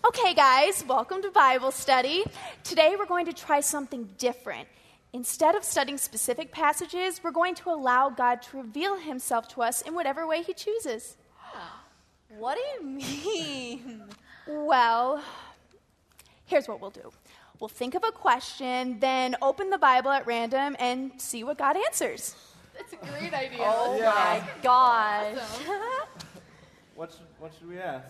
Okay, guys, welcome to Bible study. Today we're going to try something different. Instead of studying specific passages, we're going to allow God to reveal himself to us in whatever way he chooses. What do you mean? Well, here's what we'll do. We'll think of a question, then open the Bible at random and see what God answers. That's a great idea. Oh Yeah. my gosh. What should we ask?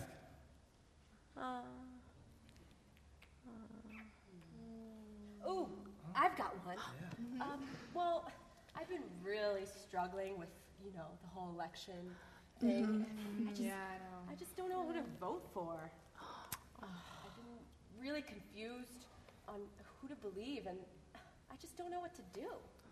Ooh, I've got one. Well, I've been really struggling with, the whole election thing. I just don't know who to vote for. I've been really confused on who to believe, and I just don't know what to do.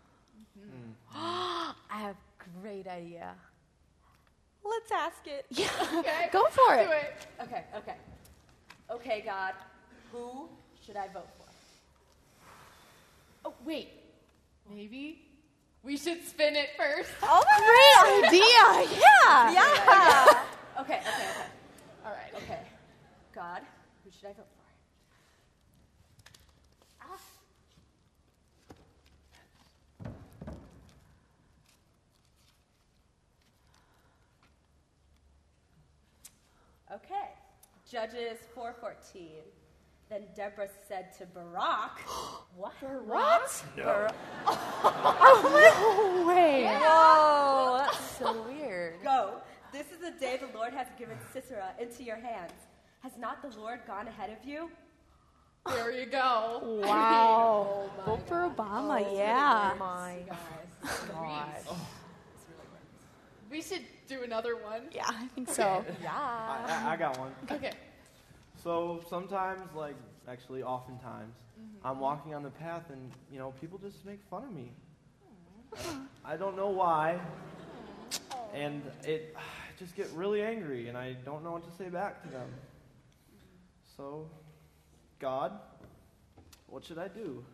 I have a great idea. Let's ask it. Yeah, Okay. go for it. Do it. Okay. Okay, God, who should I vote for? Oh, wait. Maybe we should spin it first. Oh, Great idea, yeah. yeah. Okay. All right. Okay. God, who should I vote for? Okay. Judges 4:14. Then Deborah said to Barak, what? What? No. No way. Whoa, that's so weird. Go. This is the day the Lord has given Sisera into your hands. Has not the Lord gone ahead of you? There you go. Wow. Oh my Vote for God. Obama, yeah. My Guys. God. We should do another one. Yeah, I think so. Yeah. I got one. Okay. So sometimes, actually oftentimes, I'm walking on the path and, people just make fun of me. I don't know why. And I just get really angry and I don't know what to say back to them. So, God, what should I do?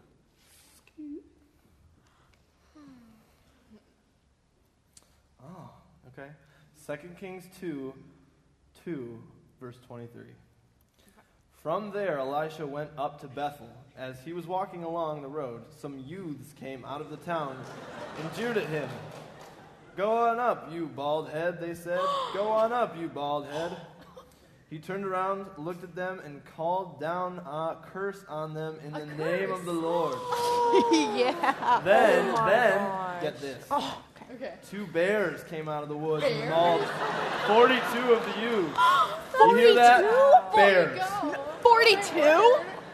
Oh, okay. 2 Kings 2, verse 23. From there, Elisha went up to Bethel. As he was walking along the road, some youths came out of the town and jeered at him. "Go on up, you bald head," they said. "Go on up, you bald head." He turned around, looked at them, and called down a curse on them in the name of the Lord. Yeah. Then, gosh. get this. Oh, Okay. 2 bears came out of the woods and Bears? mauled 42 of the youths. You hear that? Bears. Go. 42?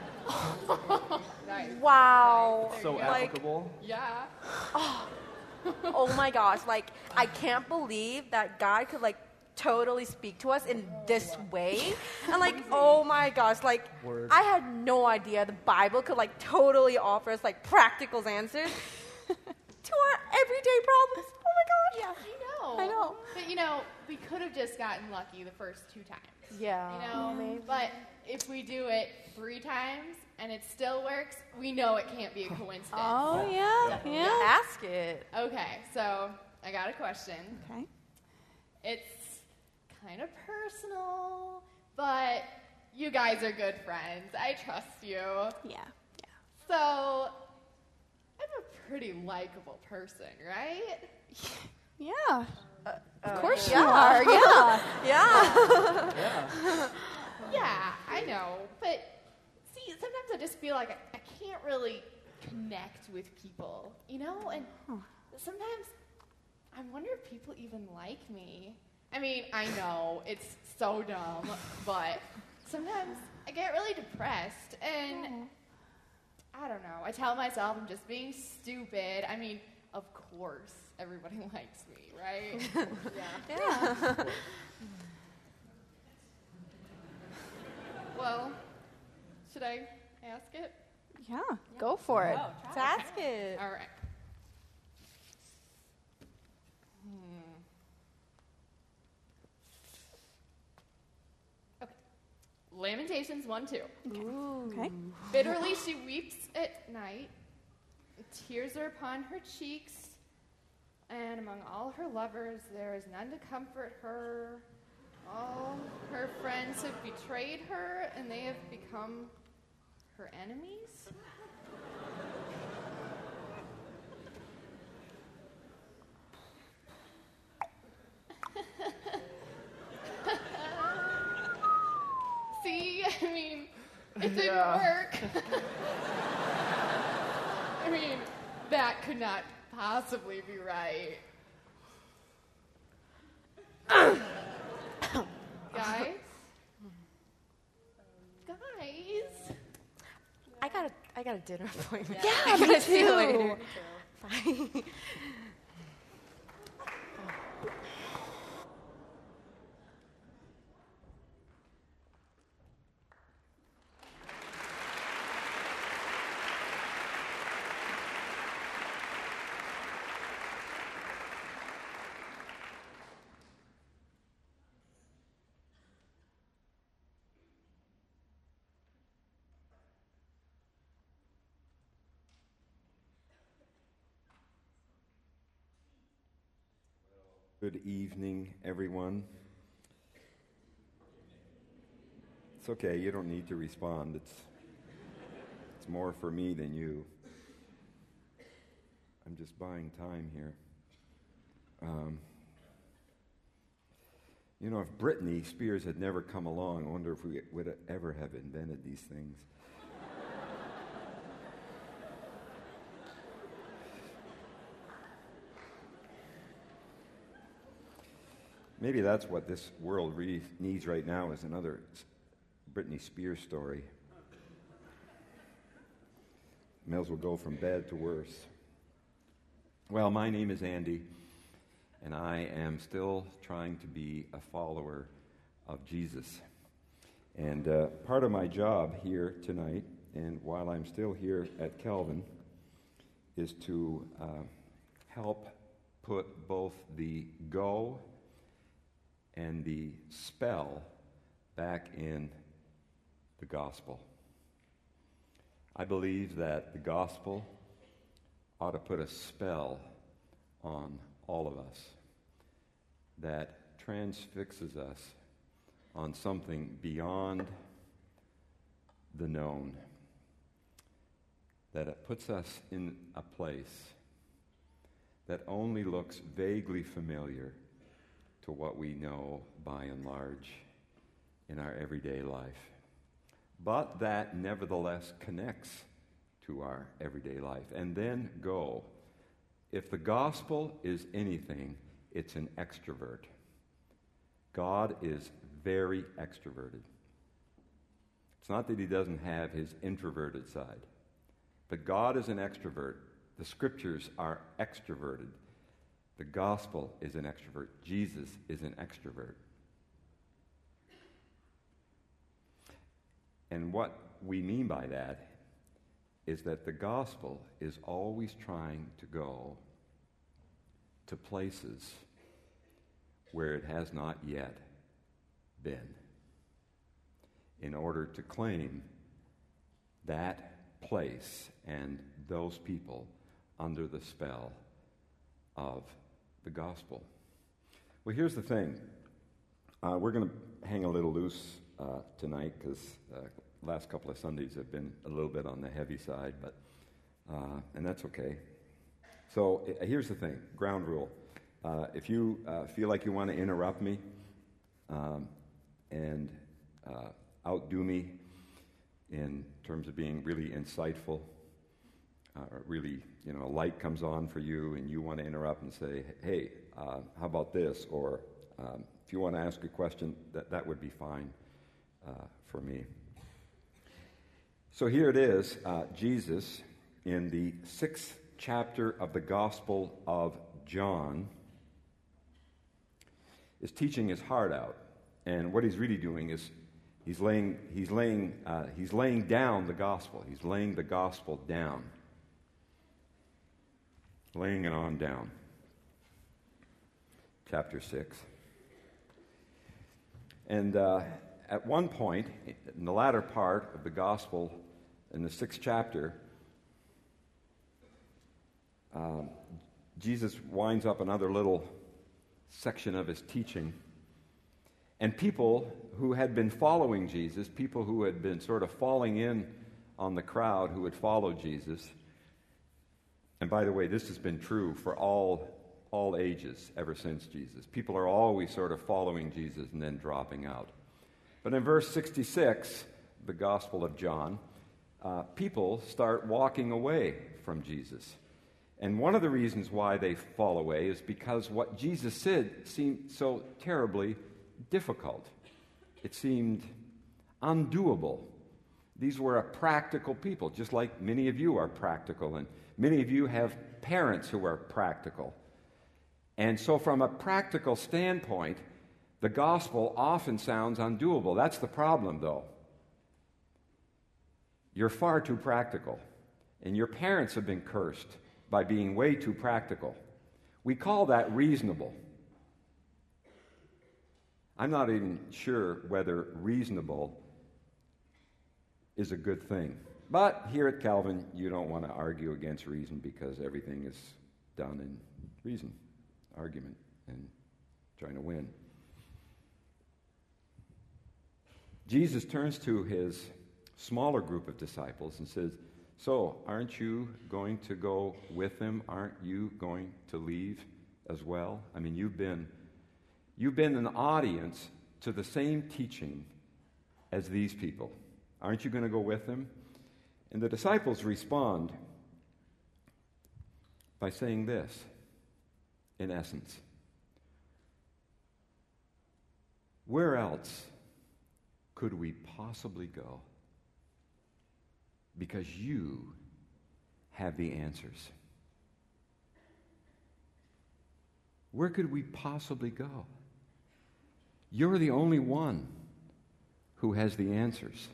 Nice. Wow. So Like- applicable. Yeah. Oh my gosh. I can't believe that God could, totally speak to us in this way. And, oh my gosh. Word. I had no idea the Bible could, totally offer us, practical answers to our everyday problems. Oh my gosh. Yeah, I know. But, we could have just gotten lucky the first 2 times. Yeah. Maybe. But if we do it 3 times and it still works, we know it can't be a coincidence. Oh, yeah. Ask it. Okay, so I got a question. Okay. It's kind of personal, but you guys are good friends. I trust you. Yeah. So, I'm a pretty likable person, right? Yeah. Of course yeah. you are, yeah. Yeah. Yeah. Yeah, I know. But, see, sometimes I just feel like I can't really connect with people, And sometimes I wonder if people even like me. I mean, I know it's so dumb, but sometimes I get really depressed, and I don't know. I tell myself I'm just being stupid. I mean, of course, everybody likes me, right? Yeah. Well, should I ask it? Yeah, go for it. Let's ask it. All right. Okay. Lamentations 1:2. Okay. Bitterly she weeps at night. Tears are upon her cheeks. And among all her lovers, there is none to comfort her. All her friends have betrayed her and they have become her enemies? See, I mean, it didn't work. I mean, that could not possibly be right. Guys? I got a dinner appointment. Yeah, me See you later. too. Bye. Good evening, everyone. It's okay, you don't need to respond. It's more for me than you. I'm just buying time here. If Britney Spears had never come along, I wonder if we would ever have invented these things. Maybe that's what this world really needs right now, is another Britney Spears story. May as well go from bad to worse. Well, my name is Andy, and I am still trying to be a follower of Jesus. And part of my job here tonight, and while I'm still here at Calvin, is to help put both the go and the spell back in the gospel. I believe that the gospel ought to put a spell on all of us that transfixes us on something beyond the known, that it puts us in a place that only looks vaguely familiar to what we know by and large in our everyday life, but that nevertheless connects to our everyday life. And then go. If the gospel is anything, it's an extrovert. God is very extroverted. It's not that he doesn't have his introverted side, but God is an extrovert. The scriptures are extroverted. The gospel is an extrovert. Jesus is an extrovert. And what we mean by that is that the gospel is always trying to go to places where it has not yet been, in order to claim that place and those people under the spell of the gospel. Well, here's the thing. We're going to hang a little loose tonight, because last couple of Sundays have been a little bit on the heavy side, but and that's okay. So here's the thing. Ground rule. If you feel like you want to interrupt me and outdo me in terms of being really insightful, really, a light comes on for you and you want to interrupt and say, hey, how about this? Or if you want to ask a question, that would be fine for me. So here it is, Jesus in the 6th chapter of the Gospel of John is teaching his heart out. And what he's really doing is he's laying down the gospel. He's laying the gospel down. Laying it on down. Chapter 6. And at one point, in the latter part of the gospel, in the 6th chapter, Jesus winds up another little section of his teaching. And people who had been following Jesus, people who had been sort of falling in on the crowd who had followed Jesus. And by the way, this has been true for all ages ever since Jesus. People are always sort of following Jesus and then dropping out. But in verse 66, the Gospel of John, people start walking away from Jesus. And one of the reasons why they fall away is because what Jesus said seemed so terribly difficult. It seemed undoable. These were a practical people, just like many of you are practical, and many of you have parents who are practical. And so from a practical standpoint, the gospel often sounds undoable. That's the problem, though. You're far too practical, and your parents have been cursed by being way too practical. We call that reasonable. I'm not even sure whether reasonable is a good thing. But here at Calvin, you don't want to argue against reason because everything is done in reason, argument, and trying to win. Jesus turns to his smaller group of disciples and says, "So, aren't you going to go with them? Aren't you going to leave as well? I mean, you've been an audience to the same teaching as these people. Aren't you going to go with them?" And the disciples respond by saying this, in essence: "Where else could we possibly go? Because you have the answers." Where could we possibly go? You're the only one who has the answers.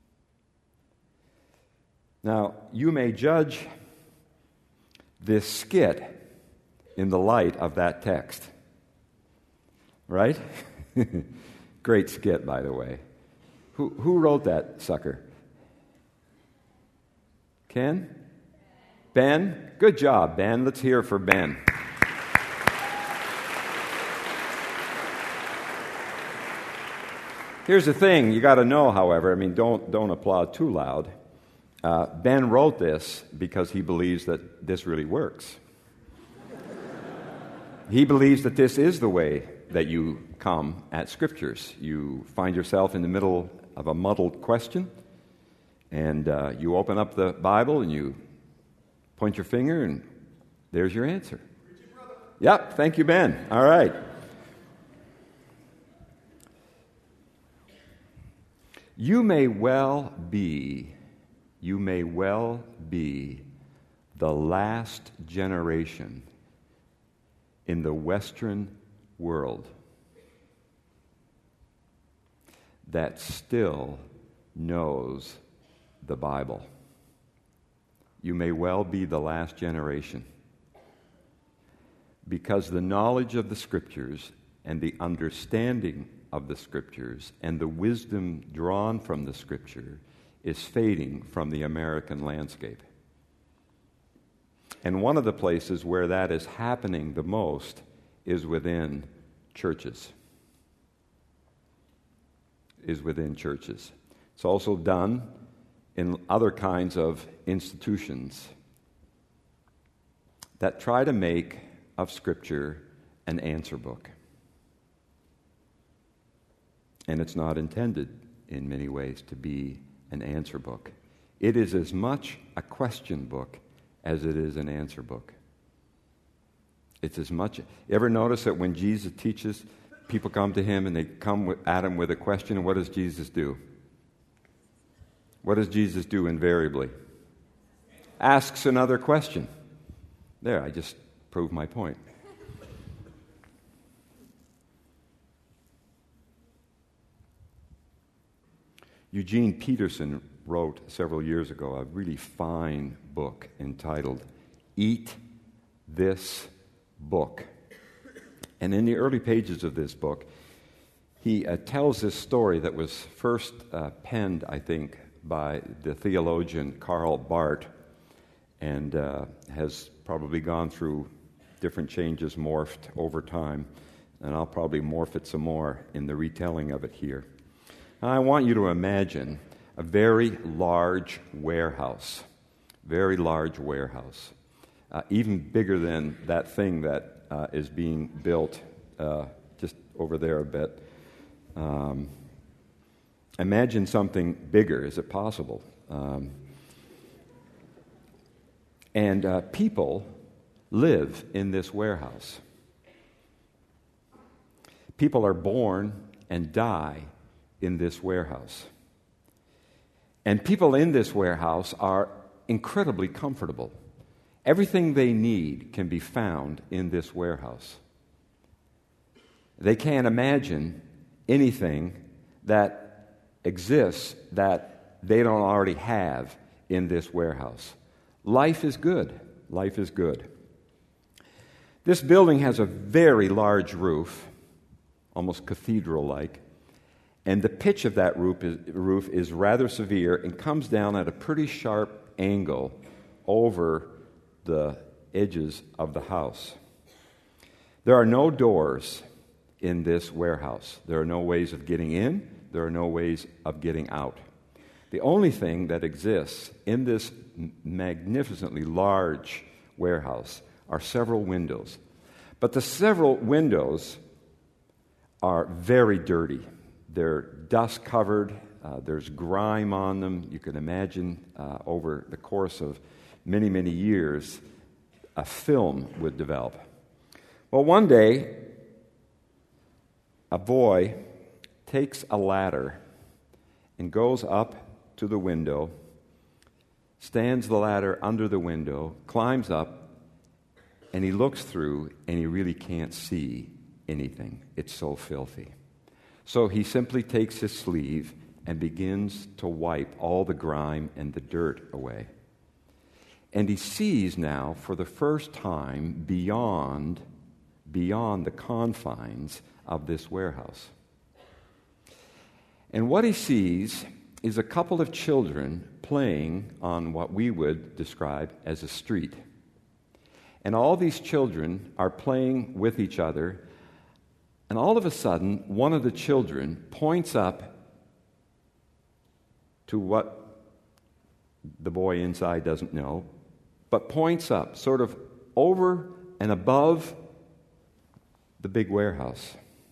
Now, you may judge this skit in the light of that text. Right? Great skit, by the way. Who wrote that sucker? Ken? Ben? Good job, Ben. Let's hear for Ben. Here's the thing you got to know, however. I mean, don't applaud too loud. Ben wrote this because he believes that this really works. He believes that this is the way that you come at Scriptures. You find yourself in the middle of a muddled question, and you open up the Bible and you point your finger, and there's your answer. Yep, thank you, Ben. All right. You may well be the last generation in the Western world that still knows the Bible. You may well be the last generation, because the knowledge of the Scriptures and the understanding of the Scriptures and the wisdom drawn from the Scripture is fading from the American landscape. And one of the places where that is happening the most is within churches. It's also done in other kinds of institutions that try to make of Scripture an answer book. And it's not intended, in many ways, to be an answer book. It is as much a question book as it is an answer book. It's as much. You ever notice that when Jesus teaches, people come to him and they come at him with a question, and what does Jesus do? What does Jesus do invariably? Asks another question. There, I just proved my point. Eugene Peterson wrote several years ago a really fine book entitled Eat This Book. And in the early pages of this book, he tells this story that was first penned, I think, by the theologian Karl Barth, and has probably gone through different changes, morphed over time. and I'll probably morph it some more in the retelling of it here. Now, I want you to imagine a very large warehouse, even bigger than that thing that is being built just over there a bit. Imagine something bigger. Is it possible? And people live in this warehouse. People are born and die in this warehouse. And people in this warehouse are incredibly comfortable. Everything they need can be found in this warehouse. They can't imagine anything that exists that they don't already have in this warehouse. Life is good. Life is good. This building has a very large roof, almost cathedral-like, and the pitch of that roof is rather severe and comes down at a pretty sharp angle over the edges of the house. There are no doors in this warehouse. There are no ways of getting in. There are no ways of getting out. The only thing that exists in this magnificently large warehouse are several windows. But the several windows are very dirty. They're dust-covered. There's grime on them. You can imagine over the course of many, many years, a film would develop. Well, one day, a boy takes a ladder and goes up to the window, stands the ladder under the window, climbs up, and he looks through, and he really can't see anything. It's so filthy. So he simply takes his sleeve and begins to wipe all the grime and the dirt away. And he sees now, for the first time, beyond the confines of this warehouse. And what he sees is a couple of children playing on what we would describe as a street. And all these children are playing with each other, and all of a sudden, one of the children points up to what the boy inside doesn't know, but points up, sort of over and above the big warehouse.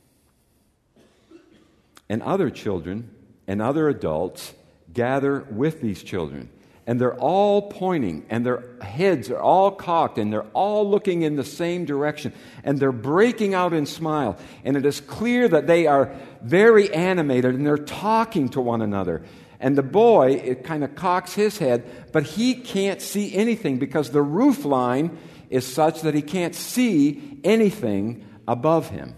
And other children and other adults gather with these children. And they're all pointing, and their heads are all cocked, and they're all looking in the same direction. And they're breaking out in smile. And it is clear that they are very animated, and they're talking to one another. And the boy, it kind of cocks his head, but he can't see anything because the roof line is such that he can't see anything above him.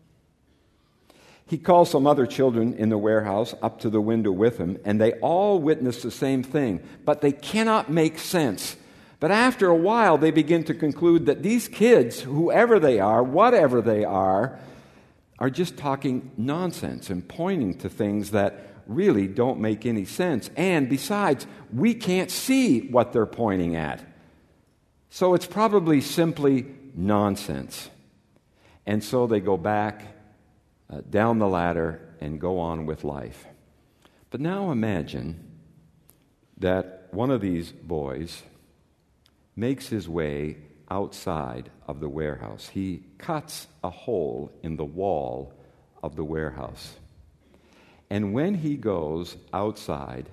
He calls some other children in the warehouse up to the window with him, and they all witness the same thing, but they cannot make sense. But after a while, they begin to conclude that these kids, whoever they are, whatever they are just talking nonsense and pointing to things that really don't make any sense. And besides, we can't see what they're pointing at. So it's probably simply nonsense. And so they go back down the ladder and go on with life. But now imagine that one of these boys makes his way outside of the warehouse. He cuts a hole in the wall of the warehouse. And when he goes outside,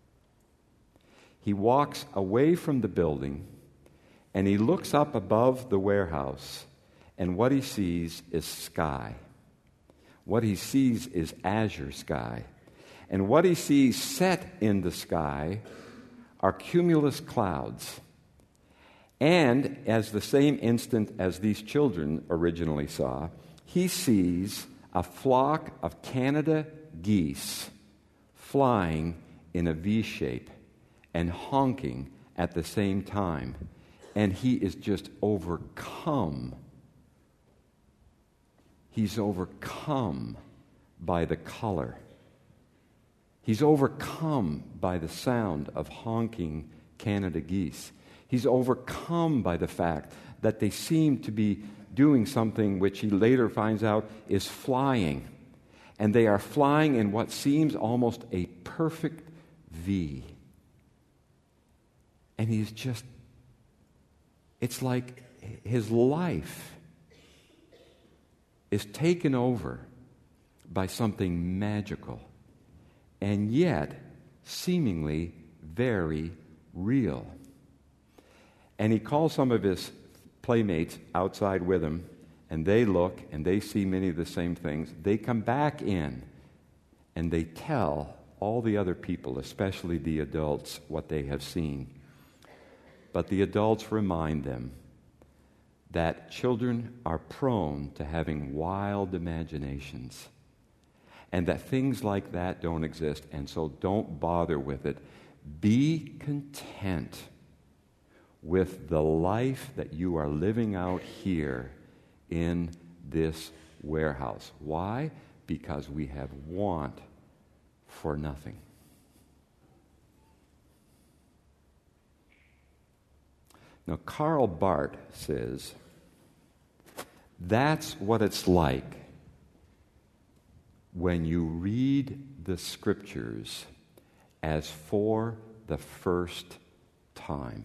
he walks away from the building and he looks up above the warehouse, and what he sees is sky. What he sees is azure sky. And what he sees set in the sky are cumulus clouds. And as the same instant as these children originally saw, he sees a flock of Canada geese flying in a V shape and honking at the same time. And he is just overcome. He's overcome by the color. He's overcome by the sound of honking Canada geese. He's overcome by the fact that they seem to be doing something which he later finds out is flying. And they are flying in what seems almost a perfect V. And he's just, it's like his life is taken over by something magical and yet seemingly very real. And he calls some of his playmates outside with him, and they look and they see many of the same things. They come back in and they tell all the other people, especially the adults, what they have seen. But the adults remind them that children are prone to having wild imaginations and that things like that don't exist, and so don't bother with it. Be content with the life that you are living out here in this warehouse. Why? Because we have want for nothing. Now, Karl Barth says, that's what it's like when you read the Scriptures as for the first time.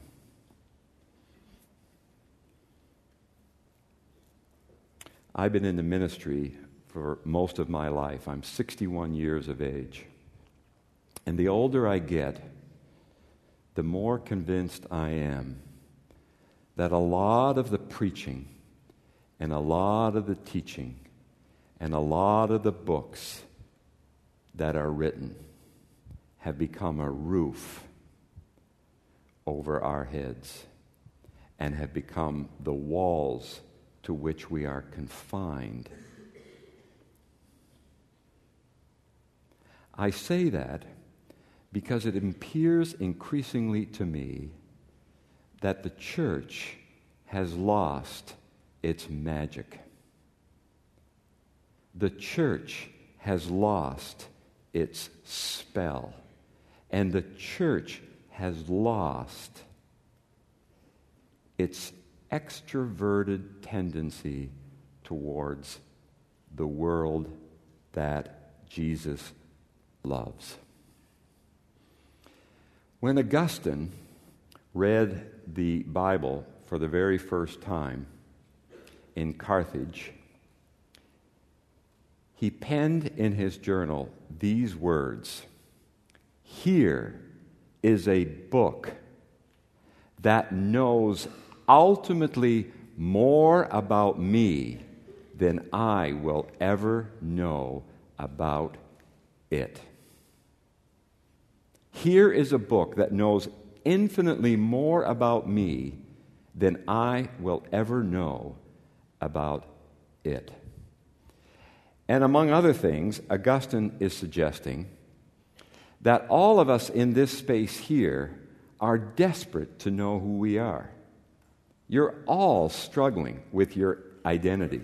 I've been in the ministry for most of my life. I'm 61 years of age. And the older I get, the more convinced I am that a lot of the preaching and a lot of the teaching and a lot of the books that are written have become a roof over our heads and have become the walls to which we are confined. I say that because it appears increasingly to me that the church has lost its magic. The church has lost its spell. And the church has lost its extroverted tendency towards the world that Jesus loves. When Augustine read the Bible for the very first time in Carthage, he penned in his journal these words: "Here is a book that knows ultimately more about me than I will ever know about it." Here is a book that knows infinitely more about me than I will ever know about it. And among other things, Augustine is suggesting that all of us in this space here are desperate to know who we are. You're all struggling with your identity.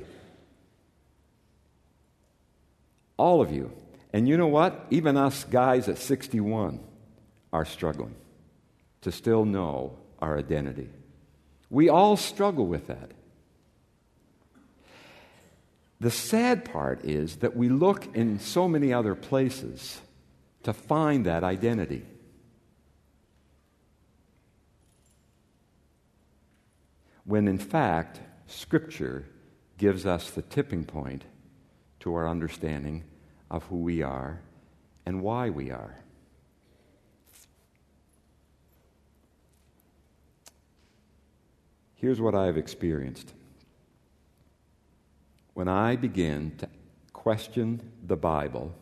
All of you. And you know what? Even us guys at 61 are struggling to still know our identity. We all struggle with that. The sad part is that we look in so many other places to find that identity. When in fact, Scripture gives us the tipping point to our understanding of who we are and why we are. Here's what I've experienced. When I begin to question the Bible,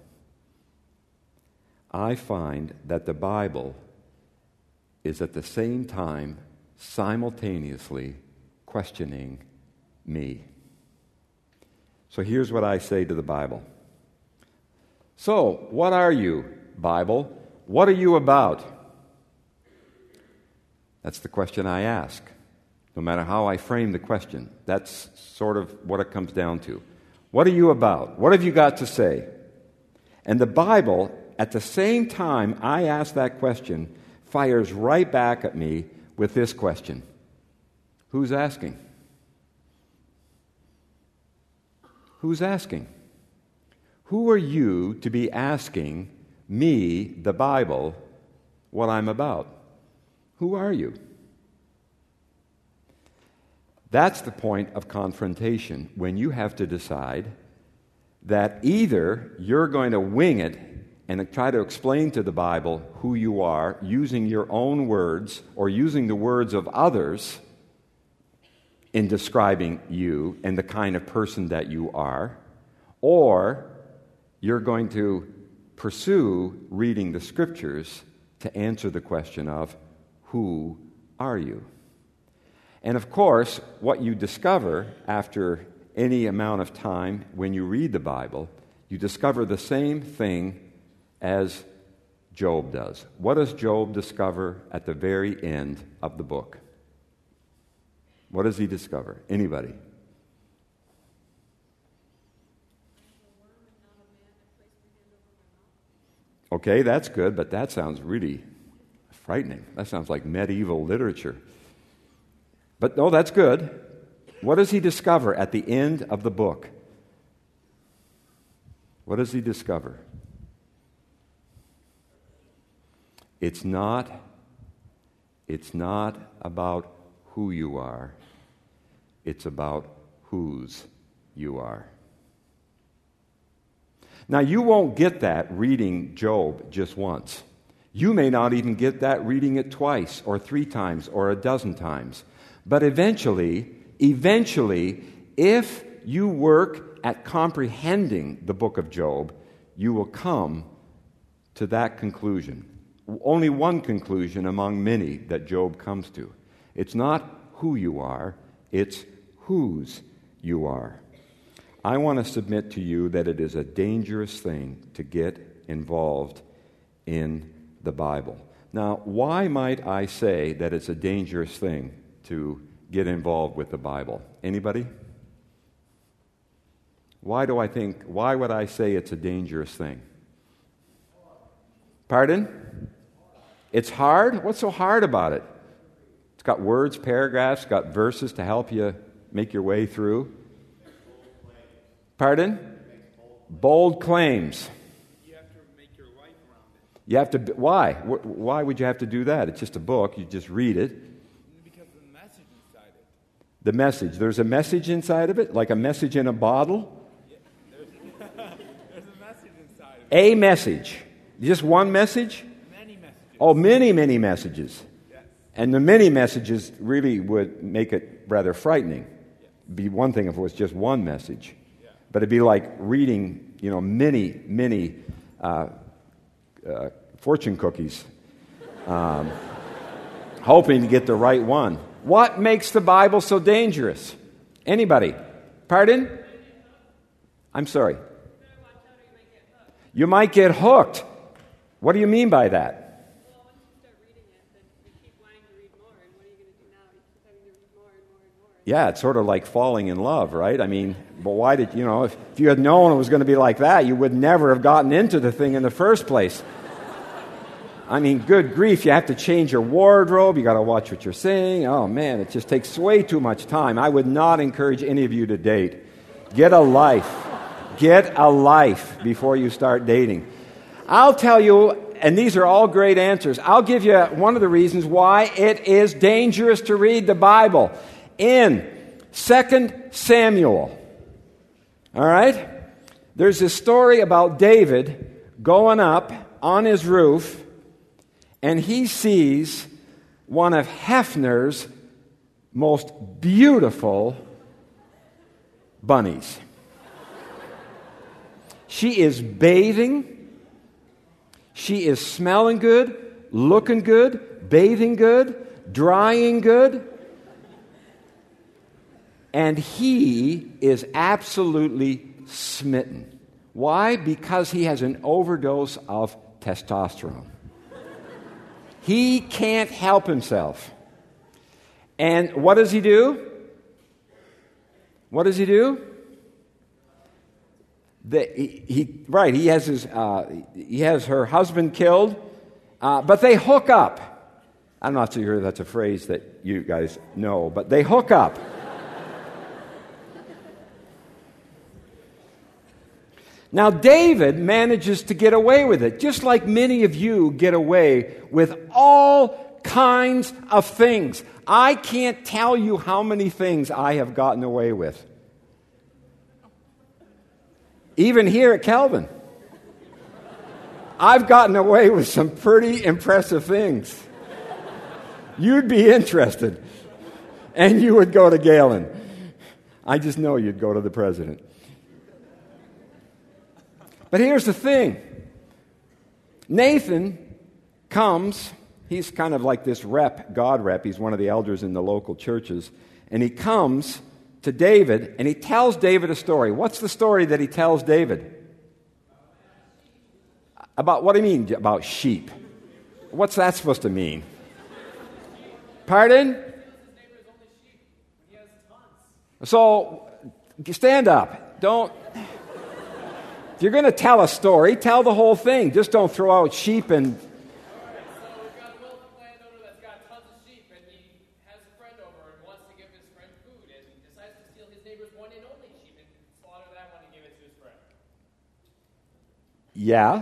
I find that the Bible is at the same time simultaneously questioning me. So here's what I say to the Bible. So, what are you, Bible? What are you about? That's the question I ask. No matter how I frame the question, that's sort of what it comes down to. What are you about? What have you got to say? And the Bible, at the same time I ask that question, fires right back at me with this question. Who's asking? Who's asking? Who are you to be asking me, the Bible, what I'm about? Who are you? That's the point of confrontation, when you have to decide that either you're going to wing it and try to explain to the Bible who you are using your own words or using the words of others in describing you and the kind of person that you are, or you're going to pursue reading the Scriptures to answer the question of who are you? And of course, what you discover after any amount of time when you read the Bible, you discover the same thing as Job does. What does Job discover at the very end of the book? What does he discover? Anybody? Okay, that's good, but that sounds really frightening. That sounds like medieval literature. But no, that's good. What does he discover at the end of the book? What does he discover? It's not about who you are. It's about whose you are. Now, you won't get that reading Job just once. You may not even get that reading it twice or 3 times or a dozen times. But eventually, if you work at comprehending the book of Job, you will come to that conclusion. Only one conclusion among many that Job comes to. It's not who you are, it's whose you are. I want to submit to you that it is a dangerous thing to get involved in the Bible. Now, why might I say that it's a dangerous thing to get involved with the Bible? Anybody? Why would I say it's a dangerous thing? Pardon? It's hard? What's so hard about it? It's got words, paragraphs, got verses to help you make your way through. Pardon? Bold claims. You have to make your life around it. Why? Why would you have to do that? It's just a book. You just read it. Because of the message inside it. The message. There's a message inside of it? Like a message in a bottle? Yeah, there's a message inside of it. A message. Just one message? Many messages. Oh, many, many messages. Yes. And the many messages really would make it rather frightening. It'd be one thing if it was just one message. Yeah. But it'd be like reading, many, many fortune cookies, hoping to get the right one. What makes the Bible so dangerous? Anybody? Pardon? I'm sorry. You might get hooked. What do you mean by that? Well, once you start reading it, then you keep wanting to read more, and what are you going to do now? You keep having to read more and more and more. Yeah, it's sort of like falling in love, right? I mean, but why did, if you had known it was going to be like that, you would never have gotten into the thing in the first place. I mean, good grief, you have to change your wardrobe, you got to watch what you're saying. Oh, man, it just takes way too much time. I would not encourage any of you to date. Get a life. Get a life before you start dating. I'll tell you, and these are all great answers, I'll give you one of the reasons why it is dangerous to read the Bible. In 2 Samuel, all right, there's this story about David going up on his roof, and he sees one of Hefner's most beautiful bunnies. She is bathing. She is smelling good, looking good, bathing good, drying good. And he is absolutely smitten. Why? Because he has an overdose of testosterone. He can't help himself. And what does he do? What does he do? He has her husband killed, but they hook up. I'm not so sure that's a phrase that you guys know, but they hook up. Now, David manages to get away with it, just like many of you get away with all kinds of things. I can't tell you how many things I have gotten away with. Even here at Calvin, I've gotten away with some pretty impressive things. You'd be interested, and you would go to Galen. I just know you'd go to the president. But here's the thing. Nathan comes, he's kind of like this rep, God rep, he's one of the elders in the local churches, and he comes to David, and he tells David a story. What's the story that he tells David? About, what do you mean about sheep? What's that supposed to mean? Pardon? So, stand up. Don't... If you're going to tell a story, tell the whole thing. Just don't throw out sheep and... So we've got a wealthy landowner that's got tons of sheep, and he has a friend over and wants to give his friend food, and he decides to steal his neighbor's one and only sheep and slaughter that one and give it to his friend. Yeah.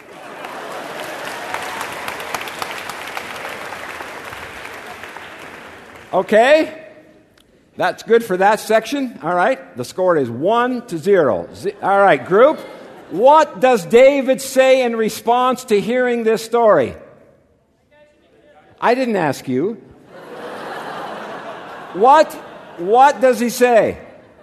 Okay. That's good for that section. All right. The score is 1-0. All right, group. What does David say in response to hearing this story? I didn't ask you. What does he say?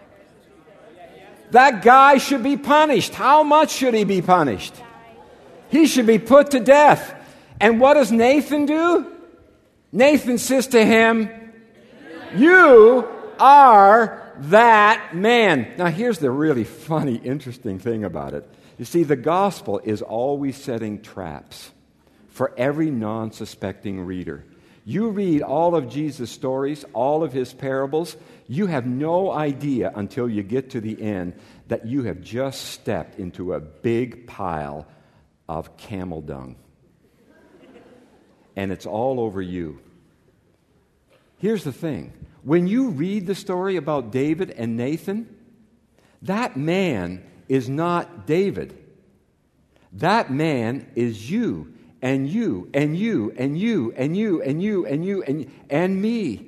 That guy should be punished. How much should he be punished? He should be put to death. And what does Nathan do? Nathan says to him, "You are that man." Now, here's the really funny, interesting thing about it. You see, the gospel is always setting traps for every non-suspecting reader. You read all of Jesus' stories, all of his parables, you have no idea until you get to the end that you have just stepped into a big pile of camel dung. And it's all over you. Here's the thing. When you read the story about David and Nathan, that man is not David. That man is you and you and you and you and you and you and you and me.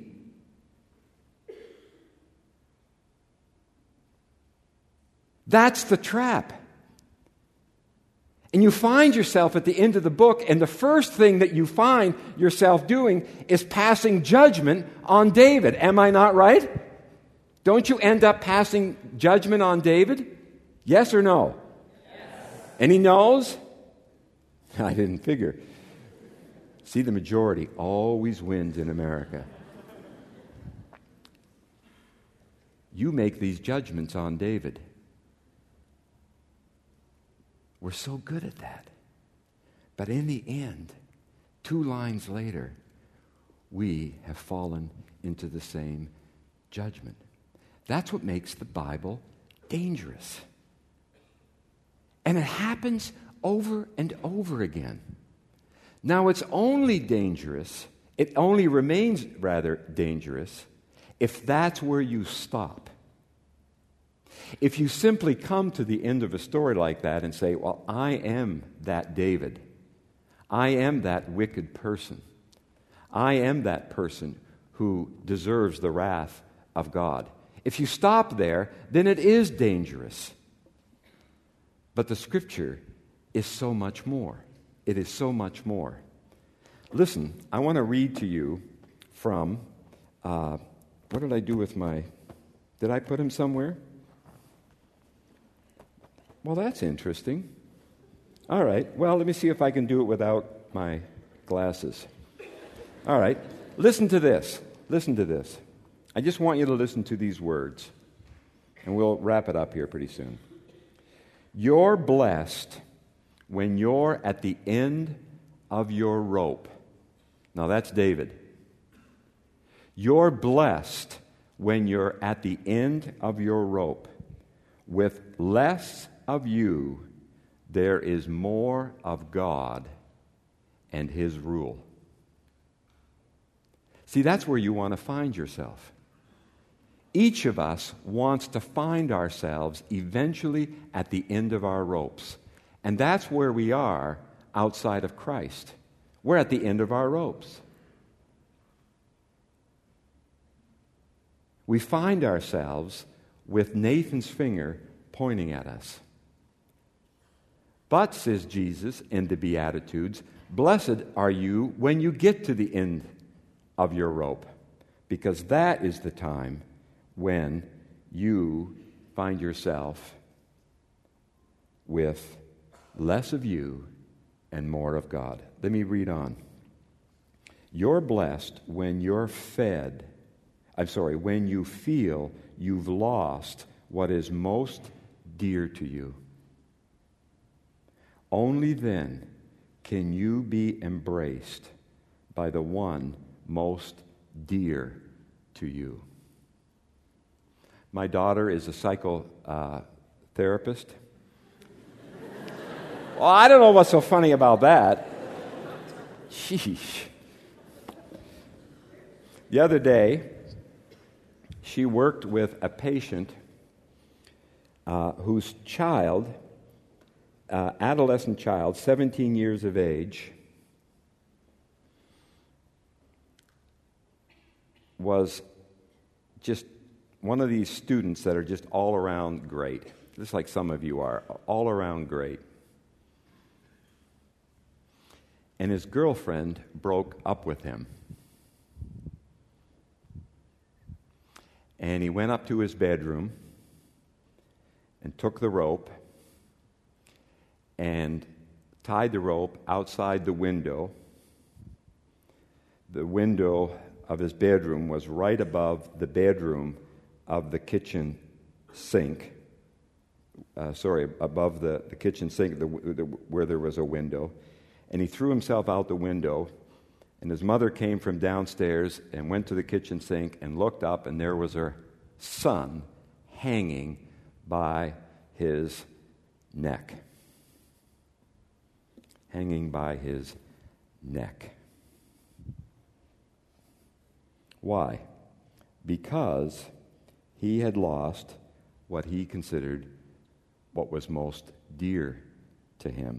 That's the trap. And you find yourself at the end of the book, and the first thing that you find yourself doing is passing judgment on David. Am I not right? Don't you end up passing judgment on David? Yes or no? Yes. And he knows? I didn't figure. See, the majority always wins in America. You make these judgments on David. We're so good at that. But in the end, 2 lines later, we have fallen into the same judgment. That's what makes the Bible dangerous. And it happens over and over again. Now, it's only dangerous, it only remains rather dangerous, if that's where you stop. If you simply come to the end of a story like that and say, well, I am that David. I am that wicked person. I am that person who deserves the wrath of God. If you stop there, then it is dangerous. But the Scripture is so much more. It is so much more. Listen, I want to read to you from, what did I do with my, did I put him somewhere? Well, that's interesting. All right. Well, let me see if I can do it without my glasses. All right. Listen to this. Listen to this. I just want you to listen to these words, and we'll wrap it up here pretty soon. You're blessed when you're at the end of your rope. Now, that's David. You're blessed when you're at the end of your rope. With less of you, there is more of God and His rule. See, that's where you want to find yourself. Each of us wants to find ourselves eventually at the end of our ropes. And that's where we are outside of Christ. We're at the end of our ropes. We find ourselves with Nathan's finger pointing at us. But, says Jesus in the Beatitudes, blessed are you when you get to the end of your rope, because that is the time when you find yourself with less of you and more of God. Let me read on. You're blessed when you're when you feel you've lost what is most dear to you. Only then can you be embraced by the one most dear to you. My daughter is a psychotherapist. Well, I don't know what's so funny about that. Sheesh. The other day, she worked with a patient whose child, adolescent child, 17 years of age, was just one of these students that are just all around great. Just like some of you are, all around great. And his girlfriend broke up with him. And he went up to his bedroom and took the rope and tied the rope outside the window. The window of his bedroom was right above the bedroom of the kitchen sink. Above the kitchen sink where there was a window. And he threw himself out the window, and his mother came from downstairs and went to the kitchen sink and looked up, and there was her son hanging by his neck. Hanging by his neck. Why? Because he had lost what he considered what was most dear to him.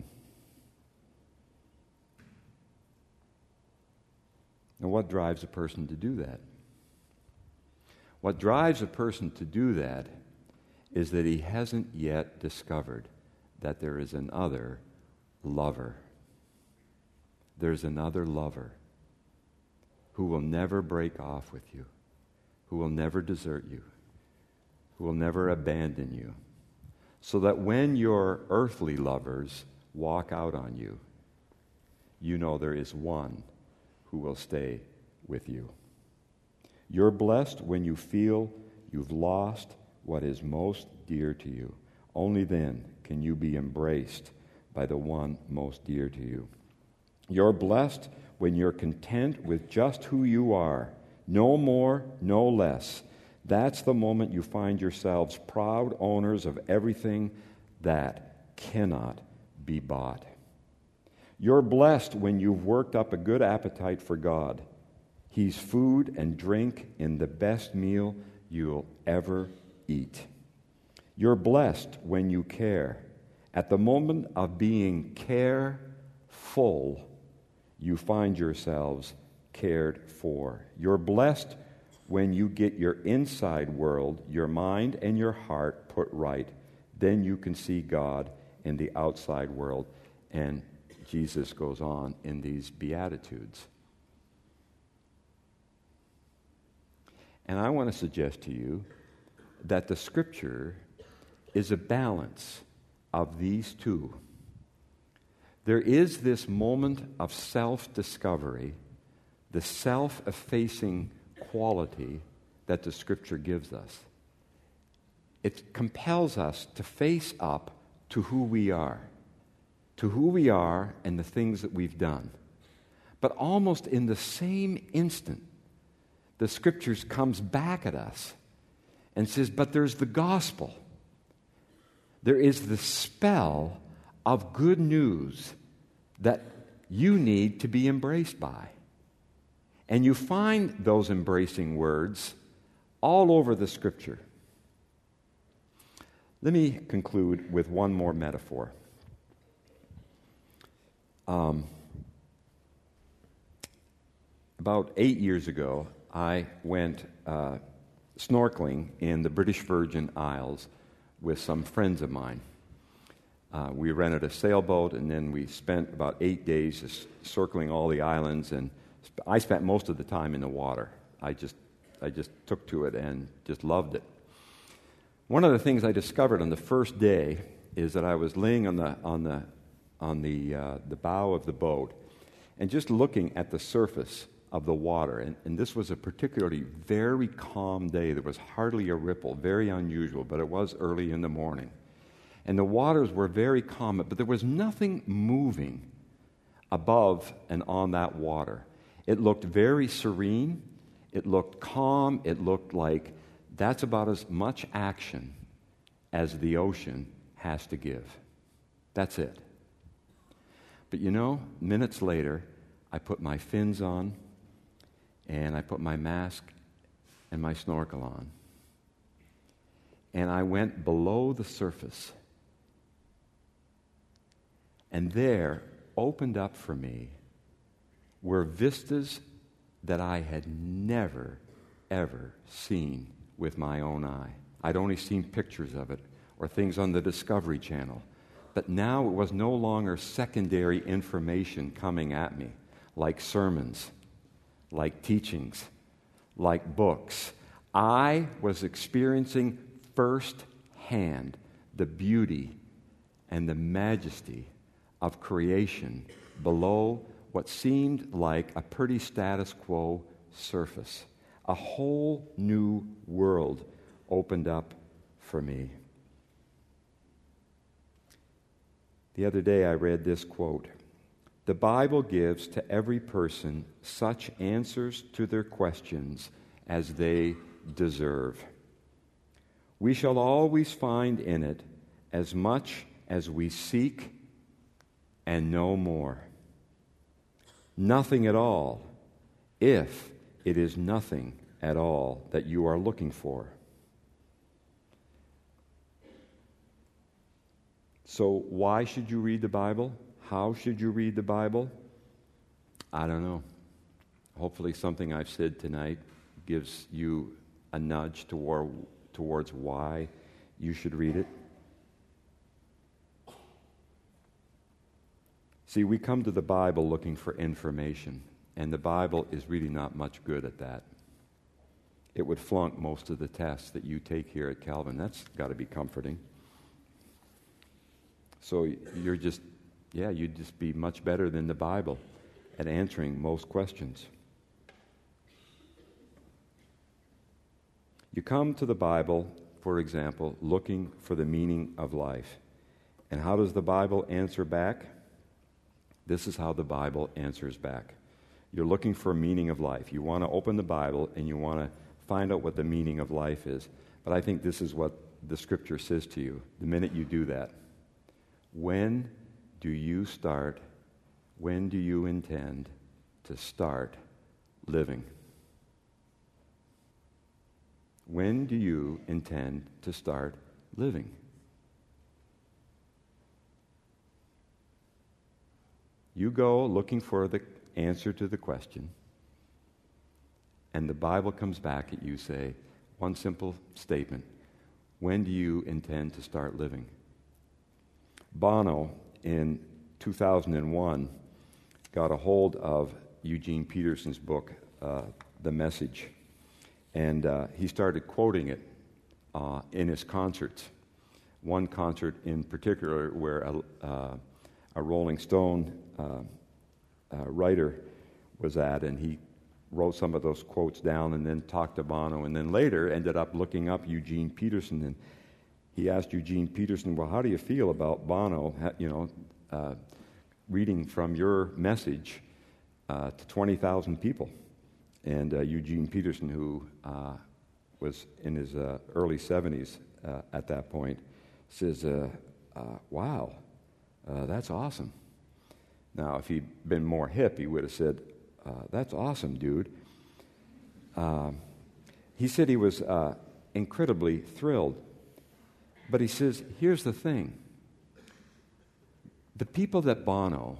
Now, what drives a person to do that? What drives a person to do that is that he hasn't yet discovered that there is another lover. There's another lover who will never break off with you, who will never desert you, who will never abandon you, so that when your earthly lovers walk out on you, you know there is one who will stay with you. You're blessed when you feel you've lost what is most dear to you. Only then can you be embraced by the one most dear to you. You're blessed when you're content with just who you are, no more, no less. That's the moment you find yourselves proud owners of everything that cannot be bought. You're blessed when you've worked up a good appetite for God. He's food and drink in the best meal you'll ever eat. You're blessed when you care. At the moment of being careful, you find yourselves cared for. You're blessed when you get your inside world, your mind and your heart put right. Then you can see God in the outside world. And Jesus goes on in these Beatitudes. And I want to suggest to you that the Scripture is a balance of these two. There is this moment of self-discovery, the self-effacing quality that the Scripture gives us. It compels us to face up to who we are and the things that we've done. But almost in the same instant, the Scriptures comes back at us and says, but there's the gospel. There is the spell of good news that you need to be embraced by. And you find those embracing words all over the Scripture. Let me conclude with one more metaphor. About 8 years ago, I went snorkeling in the British Virgin Isles with some friends of mine. We rented a sailboat, and then we spent about 8 days just circling all the islands, and I spent most of the time in the water. I just took to it and just loved it. One of the things I discovered on the first day is that I was laying on the bow of the boat and just looking at the surface of the water. And this was a particularly very calm day. There was hardly a ripple, very unusual, but it was early in the morning. And the waters were very calm, but there was nothing moving above and on that water. It looked very serene. It looked calm. It looked like that's about as much action as the ocean has to give. That's it. But minutes later, I put my fins on, and I put my mask and my snorkel on. And I went below the surface. And there opened up for me were vistas that I had never, ever seen with my own eye. I'd only seen pictures of it or things on the Discovery Channel. But now it was no longer secondary information coming at me, like sermons, like teachings, like books. I was experiencing firsthand the beauty and the majesty of creation below what seemed like a pretty status quo surface. A whole new world opened up for me. The other day I read this quote: "The Bible gives to every person such answers to their questions as they deserve. We shall always find in it as much as we seek and no more. Nothing at all, if it is nothing at all that you are looking for." So why should you read the Bible? How should you read the Bible? I don't know. Hopefully something I've said tonight gives you a nudge towards why you should read it. See, we come to the Bible looking for information, and the Bible is really not much good at that. It would flunk most of the tests that you take here at Calvin. That's got to be comforting. So you'd just be much better than the Bible at answering most questions. You come to the Bible, for example, looking for the meaning of life. And how does the Bible answer back? This is how the Bible answers back. You're looking for a meaning of life. You want to open the Bible and you want to find out what the meaning of life is. But I think this is what the Scripture says to you the minute you do that. When do you intend to start living? When do you intend to start living? You go looking for the answer to the question, and the Bible comes back at you, say, one simple statement: when do you intend to start living? Bono, in 2001, got a hold of Eugene Peterson's book, The Message, and he started quoting it in his concerts. One concert in particular where a Rolling Stone writer was at, and he wrote some of those quotes down and then talked to Bono, and then later ended up looking up Eugene Peterson, and he asked Eugene Peterson, well, how do you feel about Bono, reading from your message to 20,000 people? And Eugene Peterson, who was in his early 70s at that point, says, wow, that's awesome. Now, if he'd been more hip, he would have said, that's awesome, dude. He said he was incredibly thrilled. But he says, here's the thing. The people that Bono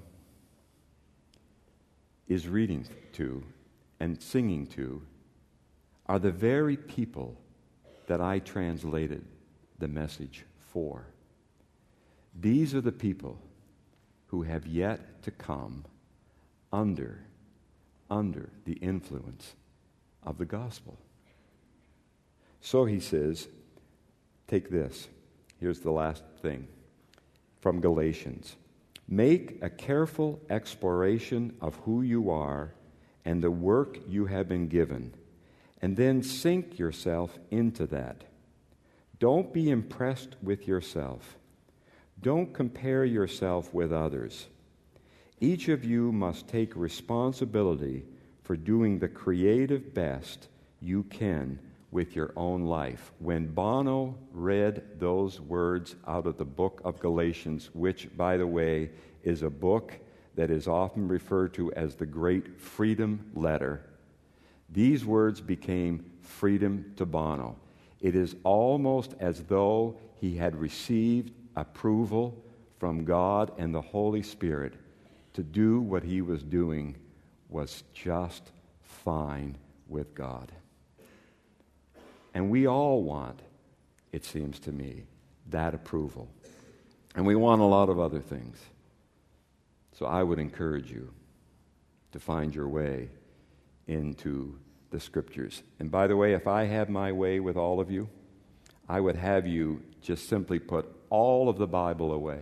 is reading to and singing to are the very people that I translated the message for. These are the people who have yet to come under the influence of the gospel. So he says, take this. Here's the last thing from Galatians. Make a careful exploration of who you are and the work you have been given, and then sink yourself into that. Don't be impressed with yourself. Don't compare yourself with others. Each of you must take responsibility for doing the creative best you can with your own life. When Bono read those words out of the book of Galatians, which, by the way, is a book that is often referred to as the Great Freedom Letter, these words became freedom to Bono. It is almost as though he had received approval from God and the Holy Spirit to do what he was doing was just fine with God. And we all want, it seems to me, that approval. And we want a lot of other things. So I would encourage you to find your way into the Scriptures. And by the way, if I had my way with all of you, I would have you just simply put all of the Bible away.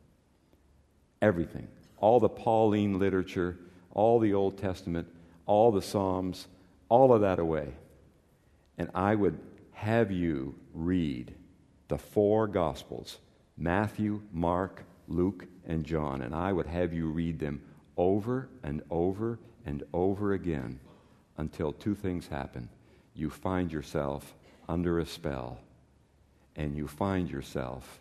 Everything. All the Pauline literature, all the Old Testament, all the Psalms, all of that away. And I would have you read the 4 Gospels, Matthew, Mark, Luke, and John. And I would have you read them over and over and over again until 2 things happen. You find yourself under a spell, and you find yourself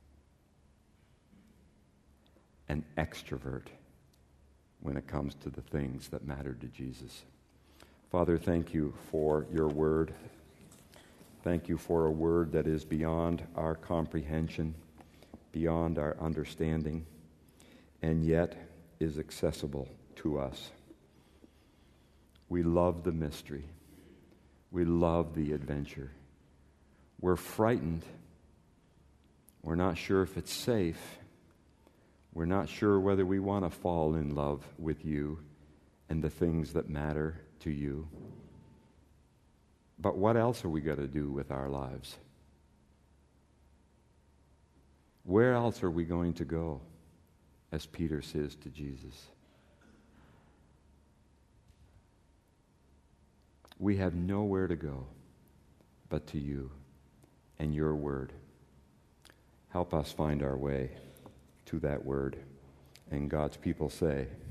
an extrovert when it comes to the things that matter to Jesus. Father, thank you for your word. Thank you for a word that is beyond our comprehension, beyond our understanding, and yet is accessible to us. We love the mystery. We love the adventure. We're frightened. We're not sure if it's safe. We're not sure whether we want to fall in love with you and the things that matter to you. But what else are we going to do with our lives? Where else are we going to go, as Peter says to Jesus? We have nowhere to go but to you and your word. Help us find our way to that word. And God's people say,